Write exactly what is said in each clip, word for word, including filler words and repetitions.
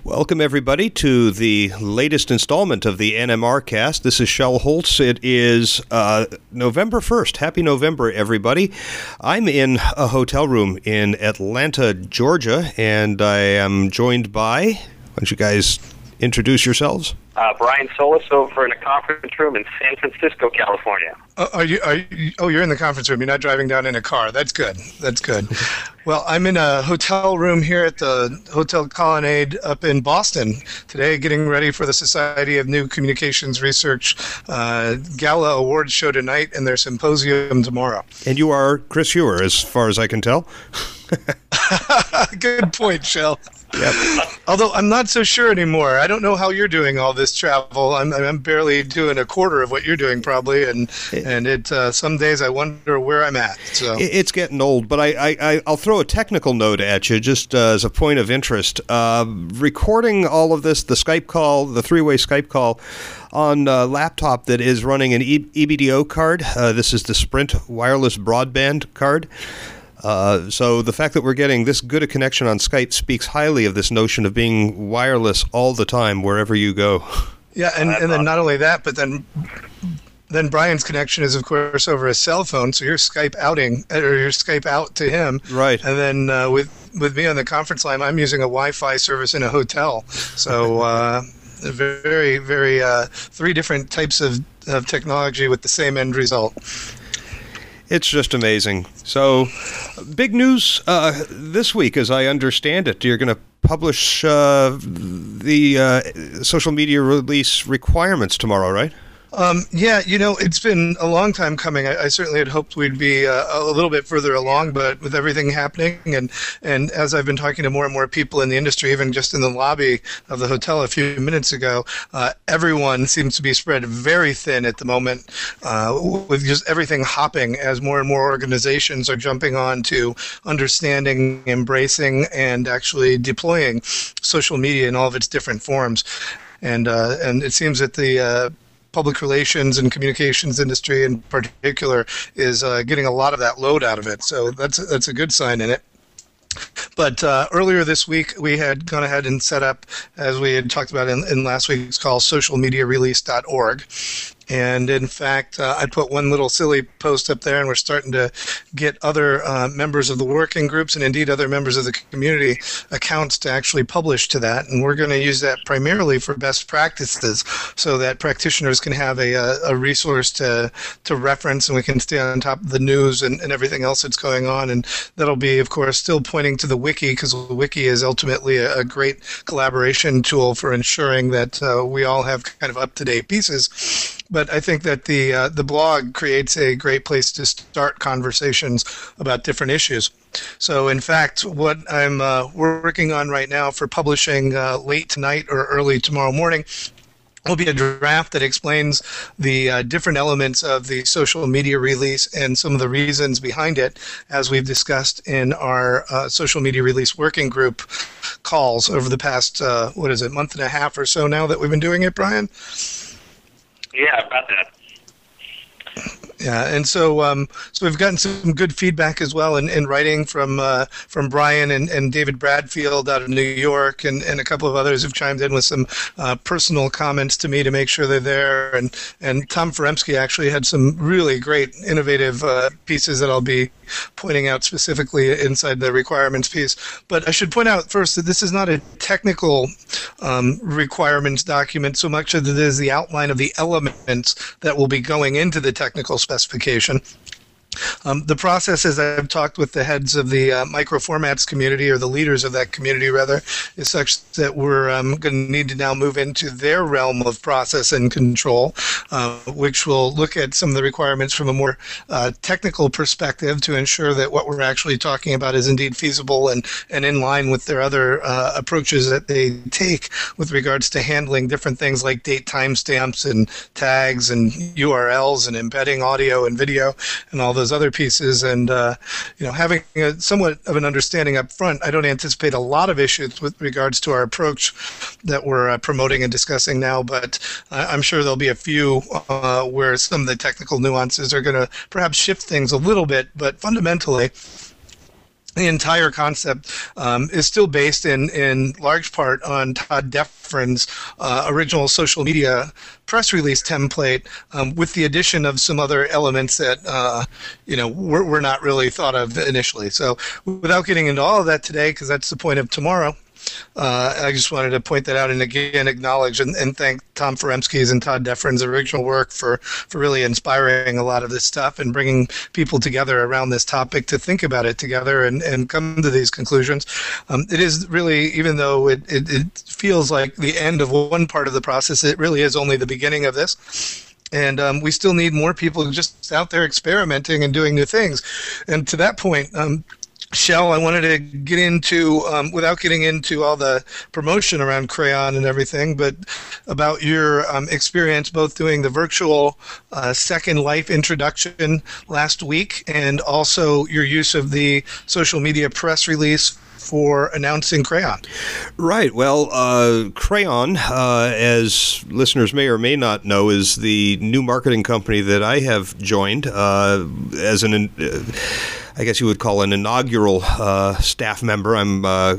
Welcome, everybody, to the latest installment of the N M R Cast. This is Shel Holtz. It is uh, November first. Happy November, everybody. I'm in a hotel room in Atlanta, Georgia, and I am joined by... Why don't you guys introduce yourselves? Uh, Brian Solis over in a conference room in San Francisco, California. Uh, are you? Are you? Oh, you're in the conference room. You're not driving down in a car. That's good. That's good. Well, I'm in a hotel room here at the Hotel Colonnade up in Boston today, getting ready for the Society of New Communications Research uh, Gala Awards show tonight and their symposium tomorrow. And you are Chris Ewer, as far as I can tell. Good point, Shel. Yep. Although I'm not so sure anymore. I don't know how you're doing all this travel. I'm I'm barely doing a quarter of what you're doing probably, and and it uh, some days I wonder where I'm at. So it's getting old, but I, I I'll throw a technical note at you just uh, as a point of interest. Uh, recording all of this, the Skype call, the three-way Skype call, on a laptop that is running an e- EBDO card. Uh, this is the Sprint wireless broadband card. Uh, so the fact that we're getting this good a connection on Skype speaks highly of this notion of being wireless all the time, wherever you go. Yeah, and, and then not only that, but then then Brian's connection is, of course, over a cell phone, so you're Skype outing, or you're Skype out to him. Right. And then uh, with, with me on the conference line, I'm using a Wi-Fi service in a hotel. So uh, very, very, uh, three different types of, of technology with the same end result. It's just amazing. So, big news uh, this week, as I understand it. You're going to publish uh, the uh, social media release requirements tomorrow, right? Um, yeah, you know, it's been a long time coming. I, I certainly had hoped we'd be uh, a little bit further along, but with everything happening, and, and as I've been talking to more and more people in the industry, even just in the lobby of the hotel a few minutes ago, uh, everyone seems to be spread very thin at the moment, uh, with just everything hopping as more and more organizations are jumping on to understanding, embracing, and actually deploying social media in all of its different forms. And, uh, and it seems that the uh, public relations and communications industry in particular is uh, getting a lot of that load out of it. So that's that's a good sign in it. But uh, earlier this week, we had gone ahead and set up, as we had talked about in, in last week's call, social media release dot org. And in fact, uh, I put one little silly post up there, and we're starting to get other uh, members of the working groups and indeed other members of the community accounts to actually publish to that. And we're going to use that primarily for best practices so that practitioners can have a, a resource to to reference, and we can stay on top of the news and, and everything else that's going on. And that'll be, of course, still pointing to the wiki, because the wiki is ultimately a, a great collaboration tool for ensuring that uh, we all have kind of up-to-date pieces. But I think that the uh, the blog creates a great place to start conversations about different issues. So, in fact, what I'm uh, working on right now for publishing uh, late tonight or early tomorrow morning will be a draft that explains the uh, different elements of the social media release and some of the reasons behind it, as we've discussed in our uh, social media release working group calls over the past, uh, what is it, month and a half or so now that we've been doing it, Brian? Yeah, about that. Yeah, and so um, so we've gotten some good feedback as well in, in writing from uh, from Brian and, and David Bradfield out of New York, and, and a couple of others have chimed in with some uh, personal comments to me to make sure they're there. And, and Tom Foremski actually had some really great, innovative uh, pieces that I'll be pointing out specifically inside the requirements piece. But I should point out first that this is not a technical um, requirements document so much as it is the outline of the elements that will be going into the technical specification. Um, the process, as I've talked with the heads of the uh, microformats community, or the leaders of that community rather, is such that we're um, going to need to now move into their realm of process and control, uh, which will look at some of the requirements from a more uh, technical perspective to ensure that what we're actually talking about is indeed feasible and, and in line with their other uh, approaches that they take with regards to handling different things like date timestamps and tags and U R Ls and embedding audio and video and all those other pieces. And uh, you know, having a, somewhat of an understanding up front, I don't anticipate a lot of issues with regards to our approach that we're uh, promoting and discussing now, but uh, I'm sure there'll be a few uh, where some of the technical nuances are going to perhaps shift things a little bit, but fundamentally the entire concept um, is still based in, in large part on Todd Deffrin's uh, original social media press release template, um, with the addition of some other elements that uh, you know were, were not really thought of initially. So, without getting into all of that today, because that's the point of tomorrow, Uh, I just wanted to point that out and again acknowledge and, and thank Tom Feremsky's and Todd Deffrin's original work for, for really inspiring a lot of this stuff and bringing people together around this topic to think about it together and, and come to these conclusions. Um, it is really, even though it, it, it feels like the end of one part of the process, it really is only the beginning of this. And um, we still need more people just out there experimenting and doing new things. And to that point, um, Shell, I wanted to get into, um, without getting into all the promotion around Crayon and everything, but about your um, experience both doing the virtual uh, Second Life introduction last week and also your use of the social media press release for announcing Crayon. Right. Well, uh, Crayon, uh, as listeners may or may not know, is the new marketing company that I have joined uh, as an, uh, I guess you would call an inaugural uh, staff member. I'm, uh,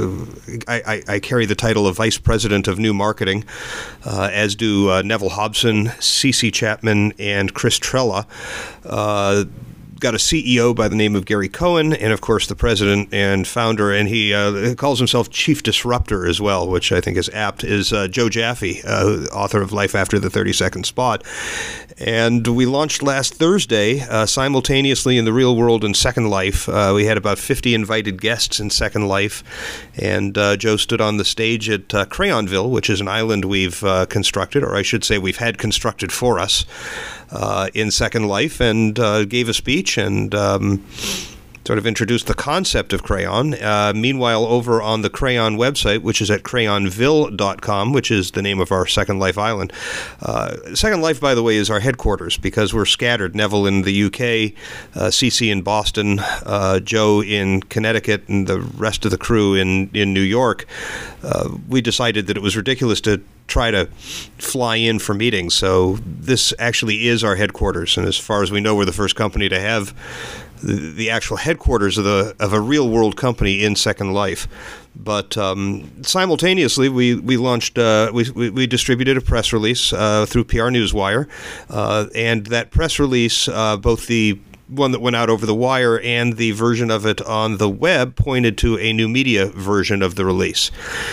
I, I, I carry the title of Vice President of New Marketing, uh, as do uh, Neville Hobson, Cece Chapman, and Chris Trella. Uh, got a C E O by the name of Gary Cohen, and of course the president and founder, and he uh, calls himself Chief Disruptor as well, which I think is apt, is uh, Joe Jaffe, uh, author of Life After the thirty-second Spot. And we launched last Thursday uh, simultaneously in the Real World and Second Life. Uh, we had about fifty invited guests in Second Life, and uh, Joe stood on the stage at uh, Crayonville, which is an island we've uh, constructed, or I should say we've had constructed for us uh, in Second Life, and uh, gave a speech and um, sort of introduced the concept of Crayon. Uh, meanwhile, over on the Crayon website, which is at crayonville dot com, which is the name of our Second Life island. Uh, Second Life, by the way, is our headquarters because we're scattered. Neville in the U K, uh, Cece in Boston, uh, Joe in Connecticut, and the rest of the crew in, in New York. Uh, we decided that it was ridiculous to try to fly in for meetings. So this actually is our headquarters. And as far as we know, we're the first company to have the, the actual headquarters of the of a real world company in Second Life. But um, simultaneously, we we launched uh, we, we we distributed a press release uh, through P R Newswire, uh, and that press release, uh, both the one that went out over the wire and the version of it on the web, pointed to a new media version of the release.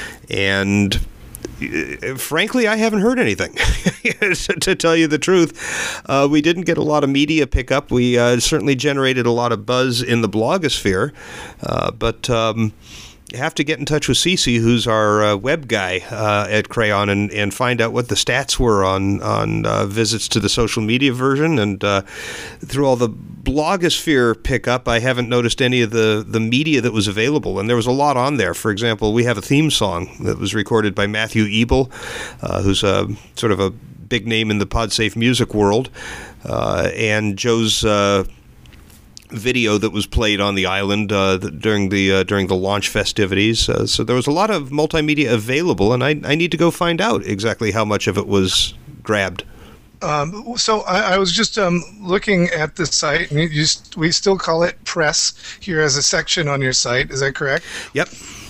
And frankly, I haven't heard anything, to tell you the truth. Uh, we didn't get a lot of media pickup. We uh, certainly generated a lot of buzz in the blogosphere, uh, but um, you have to get in touch with Cece, who's our uh, web guy uh, at Crayon, and, and find out what the stats were on, on uh, visits to the social media version. And uh, through all the blogosphere pickup, I haven't noticed any of the, the media that was available, and there was a lot on there. For example, we have a theme song that was recorded by Matthew Ebel, uh, who's a sort of a big name in the PodSafe music world, uh, and Joe's uh, video that was played on the island uh, during the uh, during the launch festivities. Uh, so there was a lot of multimedia available, and I, I need to go find out exactly how much of it was grabbed. Um, so I, I was just um, looking at the site, and you, you, we still call it press here as a section on your site. Is that correct? Yep.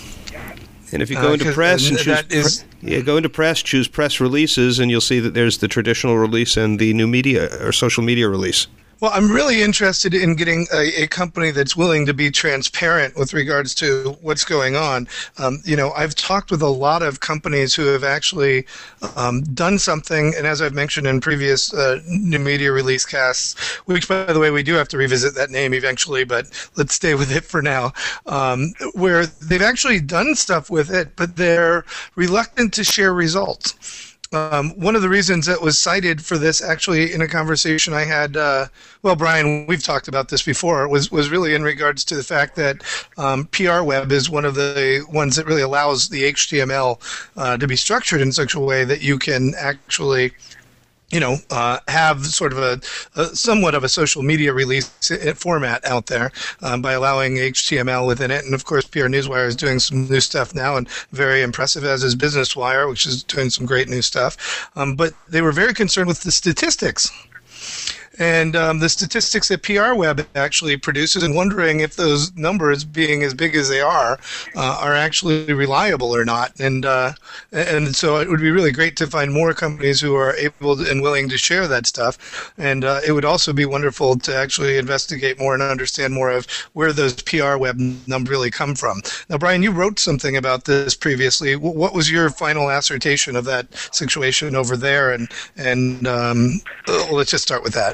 And if you go uh, into press and, and choose, that is, pre- yeah, go into press, choose press releases, and you'll see that there's the traditional release and the new media or social media release. Well, I'm really interested in getting a, a company that's willing to be transparent with regards to what's going on. Um, you know, I've talked with a lot of companies who have actually um, done something, and as I've mentioned in previous uh, new media release casts, which, by the way, we do have to revisit that name eventually, but let's stay with it for now, um, where they've actually done stuff with it, but they're reluctant to share results. Um, one of the reasons that was cited for this, actually, in a conversation I had, uh, well, Brian, we've talked about this before, was, was really in regards to the fact that um, P R Web is one of the ones that really allows the H T M L uh, to be structured in such a way that you can actually, you know, uh, have sort of a, a somewhat of a social media release format out there um, by allowing H T M L within it. And of course, P R Newswire is doing some new stuff now, and very impressive, as is Business Wire, which is doing some great new stuff. Um, but they were very concerned with the statistics. and um, the statistics that P R Web actually produces, and wondering if those numbers, being as big as they are, uh, are actually reliable or not. And uh, and so it would be really great to find more companies who are able to, and willing to share that stuff. And uh, it would also be wonderful to actually investigate more and understand more of where those P R Web numbers really come from. Now, Brian, you wrote something about this previously. What was your final assertion of that situation over there? And and um, well, let's just start with that.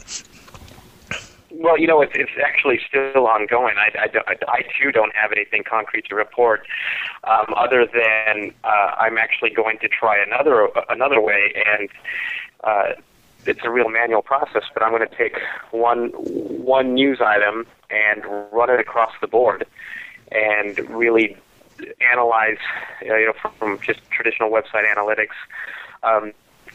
Well, you know, it's, it's actually still ongoing. I, I, I, I, too, don't have anything concrete to report, um, other than uh, I'm actually going to try another another way, and uh, it's a real manual process, but I'm going to take one one news item and run it across the board and really analyze, you know, from, from just traditional website analytics um,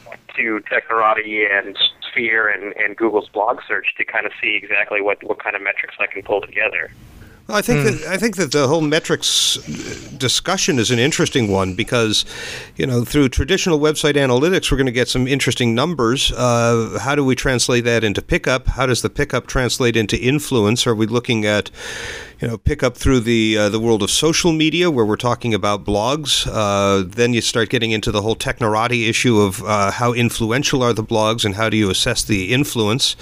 to Technorati and Sphere and, and Google's blog search to kind of see exactly what, what kind of metrics I can pull together. Well, I think mm. that I think that the whole metrics discussion is an interesting one because, you know, through traditional website analytics, we're going to get some interesting numbers. Uh, how do we translate that into pickup? How does the pickup translate into influence? Are we looking at, you know, pickup through the uh, the world of social media where we're talking about blogs? Uh, then you start getting into the whole Technorati issue of uh, how influential are the blogs and how do you assess the influence?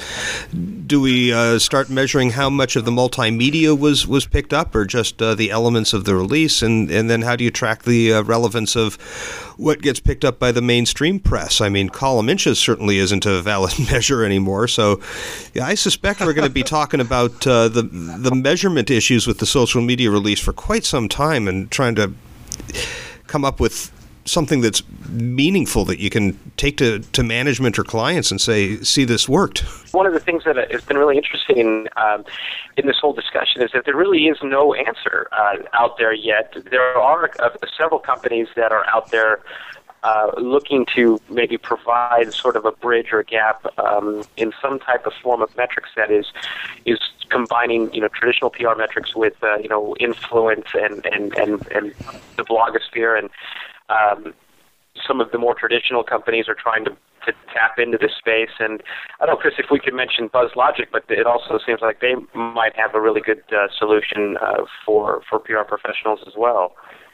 Do we uh, start measuring how much of the multimedia was was picked up, or just uh, the elements of the release, and, and then how do you track the uh, relevance of what gets picked up by the mainstream press? I mean, column inches certainly isn't a valid measure anymore, so yeah, I suspect we're going to be talking about uh, the the measurement issues with the social media release for quite some time, and trying to come up with something that's meaningful that you can take to, to management or clients and say, see, this worked. One of the things that has been really interesting um, in this whole discussion is that there really is no answer uh, out there yet. There are uh, several companies that are out there uh, looking to maybe provide sort of a bridge or a gap um, in some type of form of metrics that is is combining, you know, traditional P R metrics with, uh, you know, influence and, and, and, and the blogosphere. And Um, some of the more traditional companies are trying to, to tap into this space. And I don't know, Chris, if we could mention BuzzLogic, but it also seems like they might have a really good uh, solution uh, for, for P R professionals as well.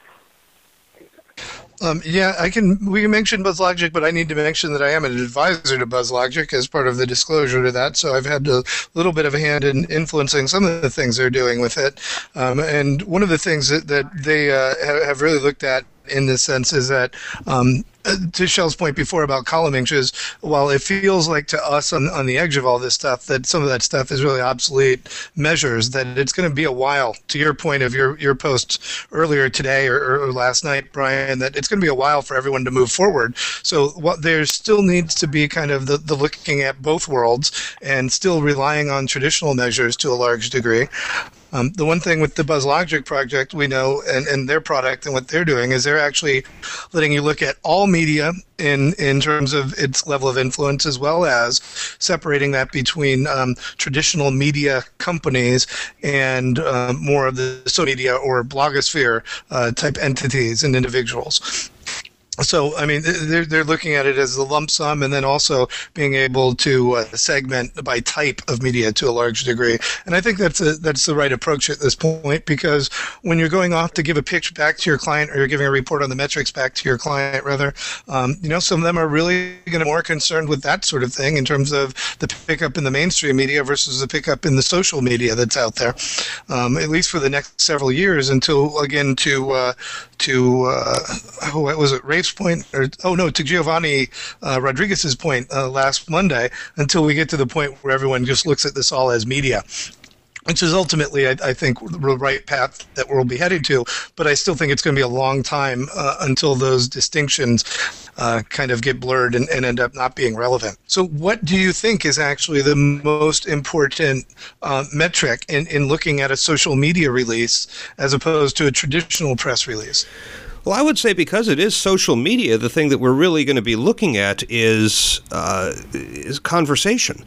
Um, yeah, I can. We can mention BuzzLogic, but I need to mention that I am an advisor to BuzzLogic as part of the disclosure to that. So I've had a little bit of a hand in influencing some of the things they're doing with it. Um, and one of the things that, that they uh, have really looked at in this sense is that, um, to Shell's point before about column inches, while it feels like to us on, on the edge of all this stuff that some of that stuff is really obsolete measures, that it's going to be a while, to your point of your, your post earlier today or, or last night, Brian, that it's going to be a while for everyone to move forward. So what there still needs to be kind of the, the looking at both worlds and still relying on traditional measures to a large degree. Um, the one thing with the BuzzLogic project we know, and, and their product and what they're doing, is they're actually letting you look at all media in, in terms of its level of influence, as well as separating that between um, traditional media companies and um, more of the social media or blogosphere uh, type entities and individuals. So, I mean, they're, they're looking at it as a lump sum, and then also being able to uh, segment by type of media to a large degree. And I think that's a, that's the right approach at this point, because when you're going off to give a pitch back to your client, or you're giving a report on the metrics back to your client, rather, um, you know, some of them are really going to be more concerned with that sort of thing in terms of the pickup in the mainstream media versus the pickup in the social media that's out there, um, at least for the next several years, until, again, to, uh, to uh, oh, what was it, Rafe point, or oh no, to Giovanni uh, Rodriguez's point uh, last Monday, until we get to the point where everyone just looks at this all as media, which is ultimately, I, I think, the right path that we'll be heading to. But I still think it's going to be a long time uh, until those distinctions uh, kind of get blurred and, and end up not being relevant. So what do you think is actually the most important uh, metric in, in looking at a social media release as opposed to a traditional press release? Well, I would say because it is social media, the thing that we're really going to be looking at is uh, is conversation.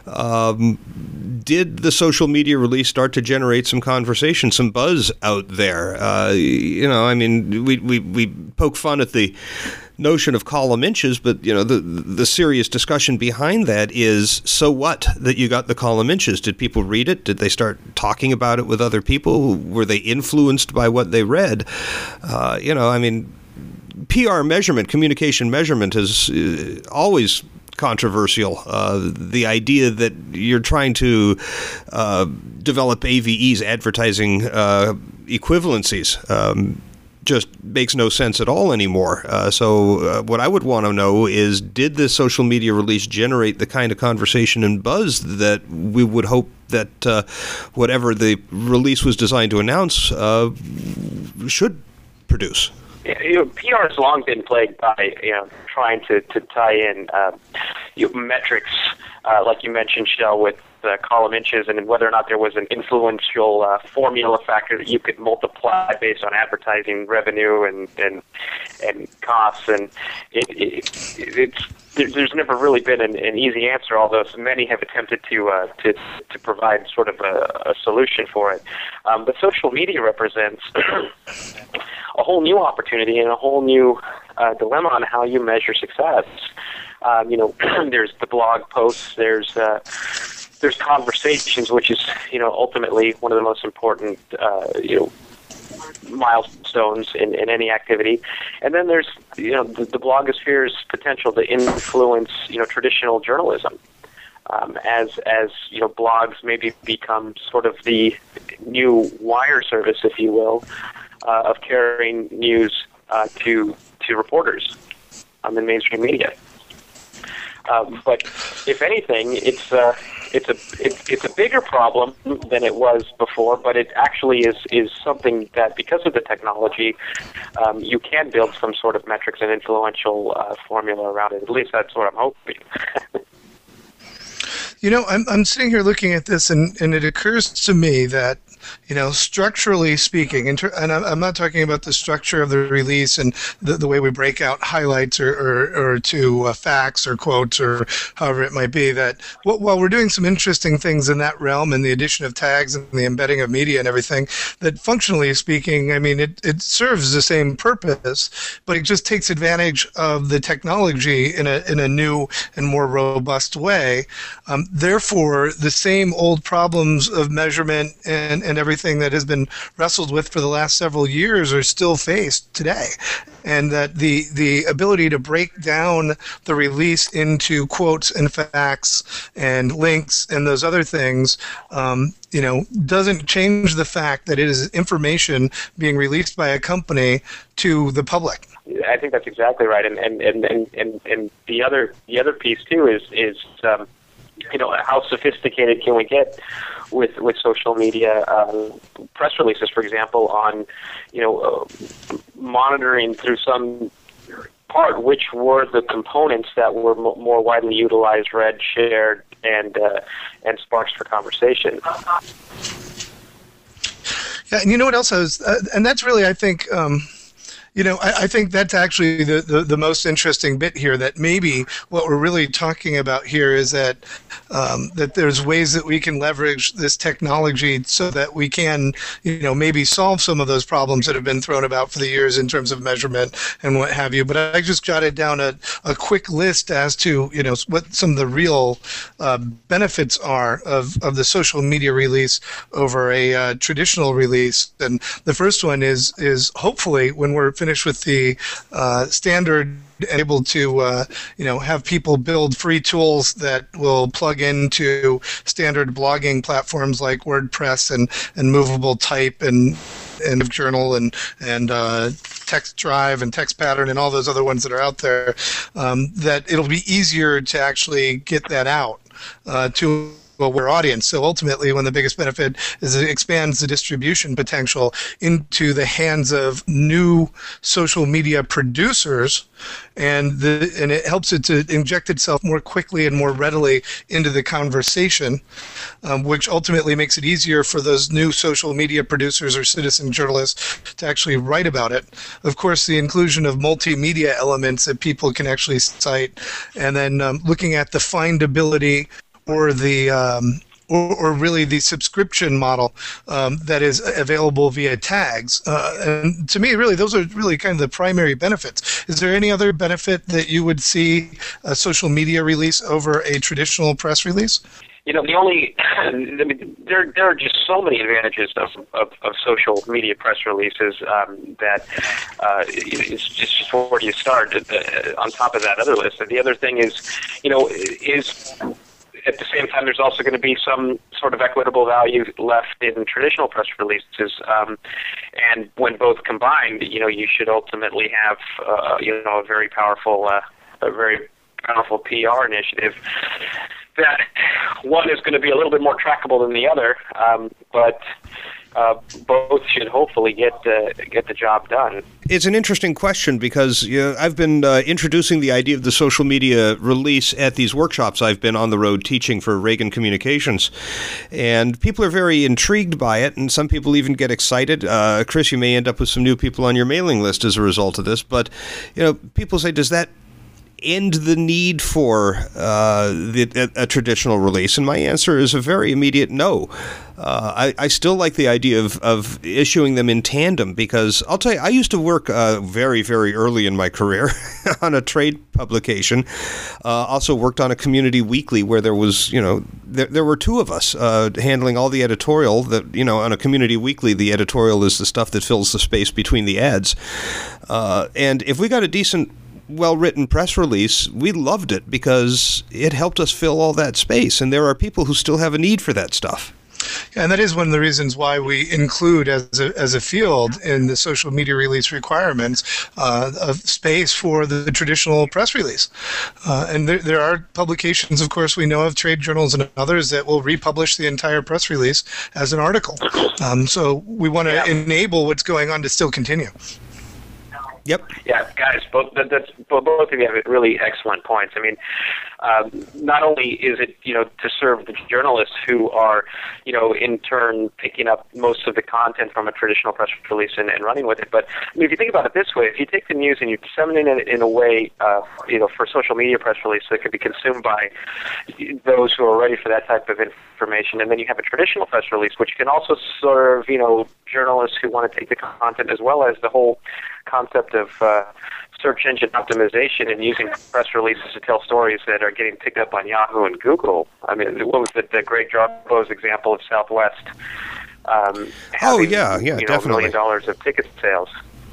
Um, did the social media release start to generate some conversation, some buzz out there? Uh, you know, I mean, we, we, we poke fun at the notion of column inches, but you know the the serious discussion behind that is, so what that you got the column inches? Did people read it? Did they start talking about it with other people? Were they influenced by what they read? Uh, you know, I mean, P R measurement, communication measurement is uh, always controversial. Uh, the idea that you're trying to uh, develop A V Es, advertising uh, equivalencies, um, just makes no sense at all anymore. Uh, so uh, what I would want to know is, did this social media release generate the kind of conversation and buzz that we would hope that uh, whatever the release was designed to announce uh, should produce? You know, P R has long been plagued by, you know, trying to, to tie in uh, you know, metrics, uh, like you mentioned, Shel, with uh, column inches, and whether or not there was an influential uh, formula factor that you could multiply based on advertising revenue and and, and costs. And it, it, it's there's never really been an, an easy answer, although many have attempted to uh, to to provide sort of a, a solution for it. Um, but social media represents a whole new opportunity and a whole new uh, dilemma on how you measure success. Um, you know, there's the blog posts, there's uh, there's conversations, which is, you know, ultimately one of the most important, uh, you know, milestones in, in any activity. And then there's, you know, the, the blogosphere's potential to influence, you know, traditional journalism. Um, as, as, you know, blogs maybe become sort of the new wire service, if you will, uh, of carrying news uh, to to reporters um, in mainstream media. Um, but if anything, it's uh, it's a it's, it's a bigger problem than it was before. But it actually is is something that, because of the technology, um, you can build some sort of metrics and influential uh, formula around it. At least that's what I'm hoping. You know, I'm I'm sitting here looking at this, and, and it occurs to me that, you know, structurally speaking, and I'm not talking about the structure of the release and the, the way we break out highlights or, or, or to uh, facts or quotes or however it might be, that while we're doing some interesting things in that realm and the addition of tags and the embedding of media and everything, that functionally speaking, I mean, it, it serves the same purpose, but it just takes advantage of the technology in a, in a new and more robust way. Um, therefore, the same old problems of measurement and, and everything that has been wrestled with for the last several years are still faced today. And that the, the ability to break down the release into quotes and facts and links and those other things, um, you know, doesn't change the fact that it is information being released by a company to the public. I think that's exactly right. And and, and, and, and, and the other the other piece too is is um, you know, how sophisticated can we get with with social media, uh, press releases, for example, on, you know, uh, monitoring through some part which were the components that were m- more widely utilized, read, shared, and uh, and sparks for conversation. Yeah, and you know what else I was, uh, and that's really, I think. Um, You know, I, I think that's actually the, the, the most interesting bit here, that maybe what we're really talking about here is that um, that there's ways that we can leverage this technology so that we can, you know, maybe solve some of those problems that have been thrown about for the years in terms of measurement and what have you. But I just jotted down a, a quick list as to, you know, what some of the real uh, benefits are of, of the social media release over a uh, traditional release. And the first one is is hopefully when we're finished with the uh, standard, able to uh, you know, have people build free tools that will plug into standard blogging platforms like WordPress and, and Movable Type and and Journal and and uh, Text Drive and Text Pattern and all those other ones that are out there, um, that it'll be easier to actually get that out uh, to a wider audience. So ultimately, one of the biggest benefit is it expands the distribution potential into the hands of new social media producers, and the and it helps it to inject itself more quickly and more readily into the conversation, um, which ultimately makes it easier for those new social media producers or citizen journalists to actually write about it. Of course, the inclusion of multimedia elements that people can actually cite, and then um, looking at the findability or the um, or, or really the subscription model um, that is available via tags. Uh, and to me, really, those are really kind of the primary benefits. Is there any other benefit that you would see a social media release over a traditional press release? You know, the only, I mean, there there are just so many advantages of, of, of social media press releases um, that uh, it's just where do you start uh, on top of that other list. And the other thing is, you know, is at the same time there's also going to be some sort of equitable value left in traditional press releases. Um, and when both combined, you know, you should ultimately have, uh, you know, a very powerful, uh, a very powerful P R initiative. That one is going to be a little bit more trackable than the other, um, but uh, both should hopefully get uh, get the job done. It's an interesting question because you know, I've been uh, introducing the idea of the social media release at these workshops I've been on the road teaching for Reagan Communications, and people are very intrigued by it, and some people even get excited. Uh, Chris, you may end up with some new people on your mailing list as a result of this, but you know, people say, does that end the need for uh, the, a, a traditional release? And my answer is a very immediate no. Uh, I, I still like the idea of, of issuing them in tandem because I'll tell you, I used to work uh, very, very early in my career on a trade publication. Uh, also worked on a community weekly where there was, you know, there, there were two of us uh, handling all the editorial. That, you know, on a community weekly, the editorial is the stuff that fills the space between the ads. Uh, and if we got a decent well-written press release, we loved it because it helped us fill all that space. And there are people who still have a need for that stuff. Yeah, and that is one of the reasons why we include as a, as a field in the social media release requirements uh, of space for the, the traditional press release. Uh, and there, there are publications, of course, we know of, trade journals and others that will republish the entire press release as an article. Um, so we want to yeah. enable what's going on to still continue. Yep. Yeah, guys, both that, that's both of you have really excellent points. I mean, um, not only is it, you know, to serve the journalists who are, you know, in turn picking up most of the content from a traditional press release and, and running with it, but I mean, if you think about it this way, if you take the news and you disseminate it in a way, uh, you know, for social media press release that could be consumed by those who are ready for that type of information, and then you have a traditional press release, which can also serve, you know, journalists who want to take the content as well as the whole concept of uh, search engine optimization and using press releases to tell stories that are getting picked up on Yahoo and Google. I mean, what was the, the Greg Jarbo's example of Southwest? Um, having, oh, yeah, yeah, you know, definitely. a million dollars of ticket sales.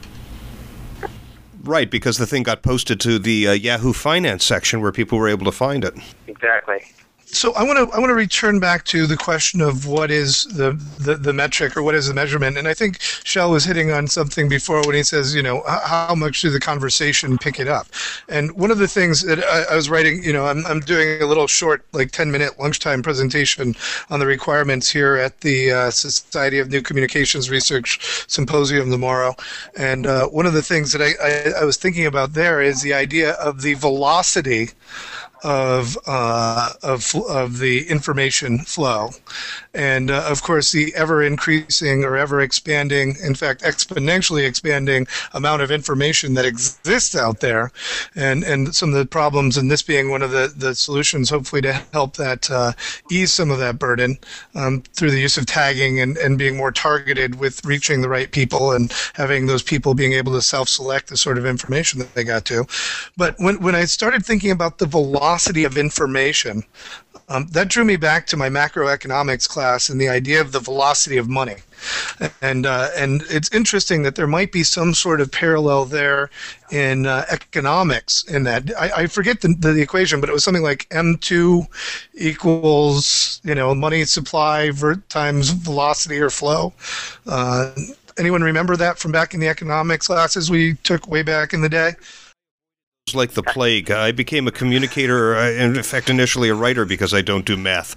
Right, because the thing got posted to the uh, Yahoo Finance section where people were able to find it. Exactly. So I want to I want to return back to the question of what is the, the, the metric or what is the measurement, and I think Shel was hitting on something before when he says, you know, how much did the conversation pick it up? And one of the things that I, I was writing, you know, I'm I'm doing a little short, like ten minute lunchtime presentation on the requirements here at the uh, Society of New Communications Research Symposium tomorrow, and uh, one of the things that I, I I was thinking about there is the idea of the velocity of uh, of of the information flow, and uh, of course the ever increasing or ever expanding, in fact exponentially expanding amount of information that exists out there, and and some of the problems, and this being one of the the solutions, hopefully to help that uh, ease some of that burden um, through the use of tagging and and being more targeted with reaching the right people and having those people being able to self-select the sort of information that they got to. But when when I started thinking about the velocity velocity of information, um, that drew me back to my macroeconomics class and the idea of the velocity of money. And uh, and it's interesting that there might be some sort of parallel there in uh, economics in that. I, I forget the, the equation, but it was something like M two equals, you know, money supply times velocity or flow. Uh, anyone remember that from back in the economics classes we took way back in the day? Like the plague. I became a communicator, in fact, initially a writer, because I don't do math.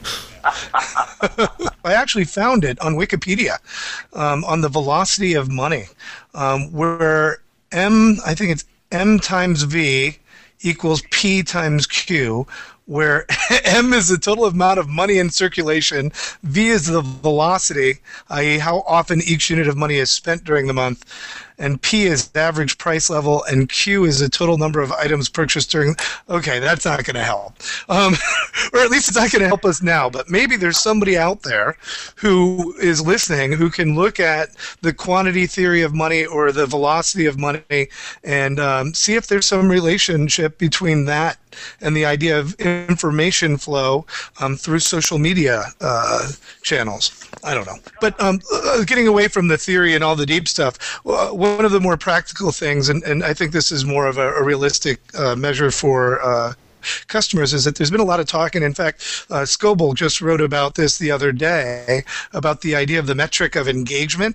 I actually found it on Wikipedia um, on the velocity of money, um, where M, I think it's M times V equals P times Q, where M is the total amount of money in circulation, V is the velocity, that is how often each unit of money is spent during the month, and P is the average price level, and Q is the total number of items purchased during... Okay, that's not going to help. Um, or at least it's not going to help us now, but maybe there's somebody out there who is listening who can look at the quantity theory of money or the velocity of money and um, see if there's some relationship between that and the idea of information flow um, through social media uh, channels. I don't know. But um, uh, getting away from the theory and all the deep stuff, uh, one of the more practical things, and, and I think this is more of a, a realistic uh, measure for uh, customers, is that there's been a lot of talk, and in fact, uh, Scoble just wrote about this the other day, about the idea of the metric of engagement.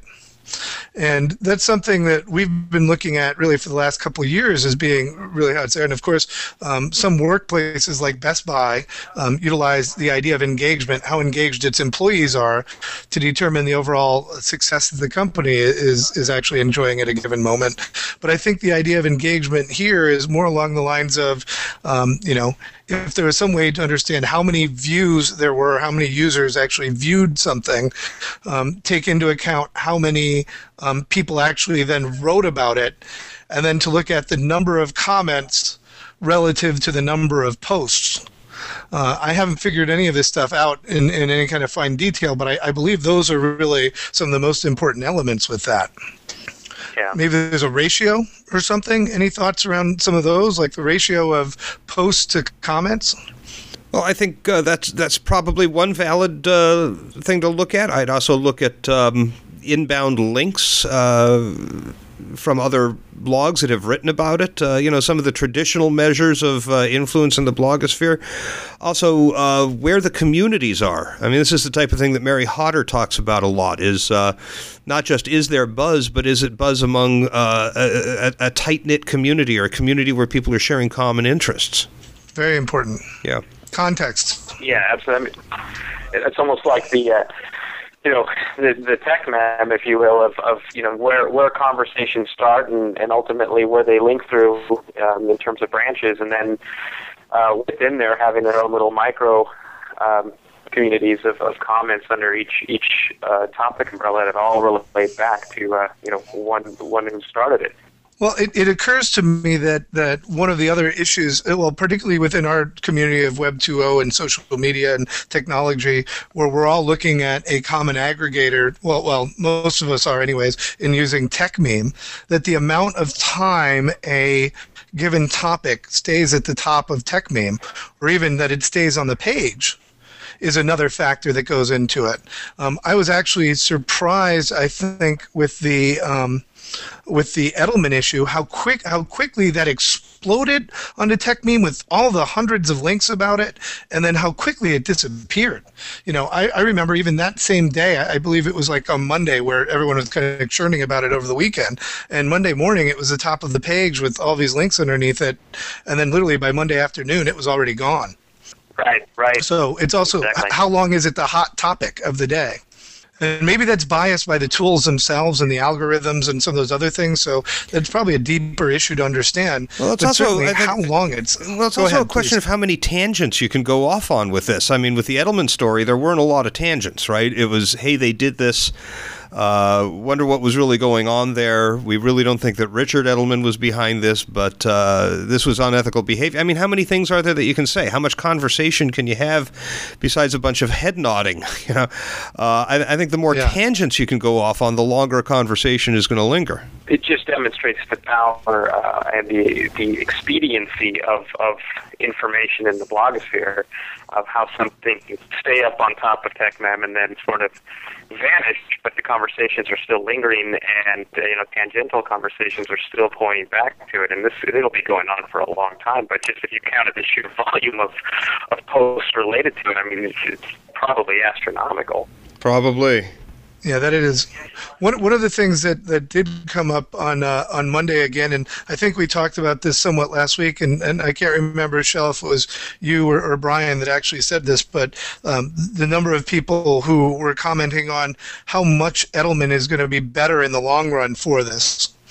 And that's something that we've been looking at really for the last couple of years as being really out there. And of course, um, some workplaces like Best Buy um, utilize the idea of engagement, how engaged its employees are, to determine the overall success that the company is, is actually enjoying at a given moment. But I think the idea of engagement here is more along the lines of, um, you know, if there was some way to understand how many views there were, how many users actually viewed something, um, take into account how many um, people actually then wrote about it, and then to look at the number of comments relative to the number of posts. Uh, I haven't figured any of this stuff out in, in any kind of fine detail, but I, I believe those are really some of the most important elements with that. Yeah. Maybe there's a ratio or something. Any thoughts around some of those, like the ratio of posts to comments? Well, I think uh, that's that's probably one valid uh, thing to look at. I'd also look at um, inbound links uh, from other blogs that have written about it. Uh, you know, some of the traditional measures of uh, influence in the blogosphere. Also, uh, where the communities are. I mean, this is the type of thing that Mary Hodder talks about a lot, is uh, not just is there buzz, but is it buzz among uh, a, a, a tight-knit community, or a community where people are sharing common interests. Very important. Yeah. Context. Yeah, absolutely. It's almost like the... Uh, you know, the, the tech map, if you will, of, of you know, where, where conversations start and, and ultimately where they link through um, in terms of branches, and then uh, within there having their own little micro um, communities of, of comments under each each uh, topic umbrella that all relate back to, uh, you know, one one who started it. Well, it, it occurs to me that, that one of the other issues, well, particularly within our community of Web two point oh and social media and technology, where we're all looking at a common aggregator, well, well, most of us are anyways, in using TechMeme, that the amount of time a given topic stays at the top of TechMeme, or even that it stays on the page, is another factor that goes into it. Um, I was actually surprised, I think, with the... Um, with the Edelman issue, how quick, how quickly that exploded onto TechMeme with all the hundreds of links about it, and then how quickly it disappeared. You know, I, I remember even that same day, I, I believe it was like on Monday, where everyone was kind of churning about it over the weekend, and Monday morning it was the top of the page with all these links underneath it, and then literally by Monday afternoon it was already gone. Right, right. So it's also, exactly. How long is it the hot topic of the day? And maybe that's biased by the tools themselves and the algorithms and some of those other things. So that's probably a deeper issue to understand. Well, it's but also certainly I think, how long it's. Well, it's go also ahead, a question please. of how many tangents you can go off on with this. I mean, with the Edelman story, there weren't a lot of tangents, right? It was, hey, they did this. Uh, wonder what was really going on there. We really don't think that Richard Edelman was behind this, but uh, this was unethical behavior. I mean, how many things are there that you can say? How much conversation can you have besides a bunch of head nodding? You know, uh, I, I think the more Yeah. tangents you can go off on, the longer a conversation is going to linger. It just demonstrates the power uh, and the the expediency of, of information in the blogosphere, of how something can stay up on top of TechMem and then sort of vanish, but the conversations are still lingering, and uh, you know, tangential conversations are still pointing back to it. And this it'll be going on for a long time. But just if you counted the sheer volume of, of posts related to it, I mean, it's, it's probably astronomical. Probably. Yeah, that it is. One one of the things that, that did come up on uh, on Monday again, and I think we talked about this somewhat last week, and, and I can't remember, Shell, if it was you or, or Brian that actually said this, but um, the number of people who were commenting on how much Edelman is going to be better in the long run for this.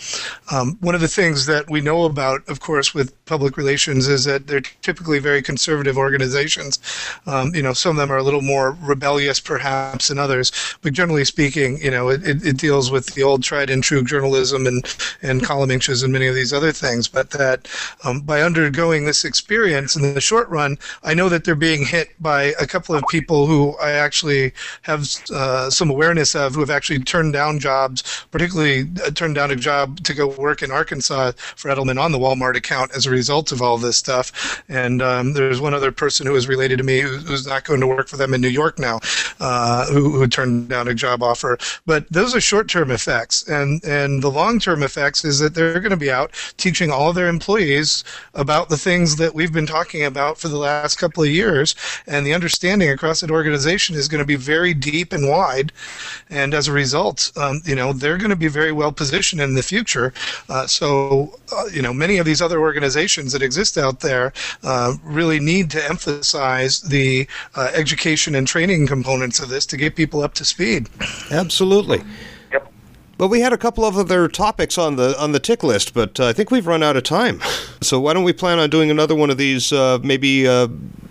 Um, one of the things that we know about, of course, with public relations is that they're typically very conservative organizations. Um, you know, some of them are a little more rebellious, perhaps, than others. But generally speaking, you know, it, it deals with the old tried and true journalism and, and column inches and many of these other things. But that um, by undergoing this experience in the short run, I know that they're being hit by a couple of people who I actually have uh, some awareness of, who have actually turned down jobs, particularly uh, turned down a job to go work in Arkansas for Edelman on the Walmart account as a result of all this stuff. And um, there's one other person who is related to me who, who's not going to work for them in New York now, uh, who, who turned down a job offer. But those are short-term effects. And, and the long-term effects is that they're going to be out teaching all their employees about the things that we've been talking about for the last couple of years. And the understanding across that organization is going to be very deep and wide. And as a result, um, you know, they're going to be very well positioned in the future. Uh, so, uh, you know, many of these other organizations that exist out there uh, really need to emphasize the uh, education and training components of this to get people up to speed. Absolutely. Yep. Well, we had a couple of other topics on the on the tick list, but uh, I think we've run out of time. So why don't we plan on doing another one of these uh, maybe uh,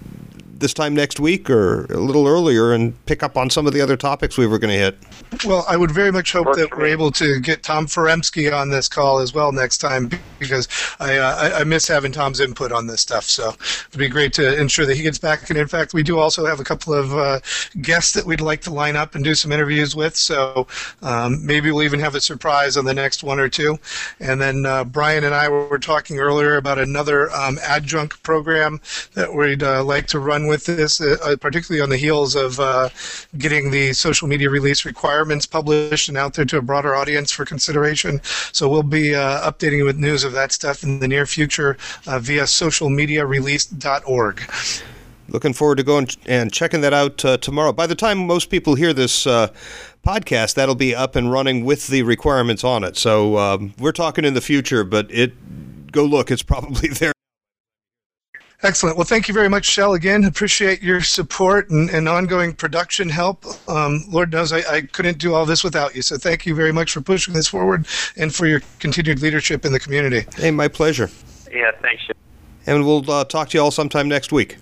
this time next week or a little earlier and pick up on some of the other topics we were going to hit? Well, I would very much hope Works that for we're me. able to get Tom Foremski on this call as well next time, because I, uh, I I miss having Tom's input on this stuff. So it'd be great to ensure that he gets back. And in fact, we do also have a couple of uh, guests that we'd like to line up and do some interviews with. So um, maybe we'll even have a surprise on the next one or two. And then uh, Brian and I were talking earlier about another um, adjunct program that we'd uh, like to run with this, uh, particularly on the heels of uh, getting the social media release requirements published and out there to a broader audience for consideration. So we'll be uh, updating you with news of that stuff in the near future uh, via social media release dot org. Looking forward to going and checking that out uh, tomorrow. By the time most people hear this uh, podcast, that'll be up and running with the requirements on it. So um, we're talking in the future, but it go look, it's probably there. Excellent. Well, thank you very much, Shell. Again, appreciate your support and, and ongoing production help. Um, Lord knows I, I couldn't do all this without you. So thank you very much for pushing this forward and for your continued leadership in the community. Hey, my pleasure. Yeah, thanks. And we'll uh, talk to you all sometime next week.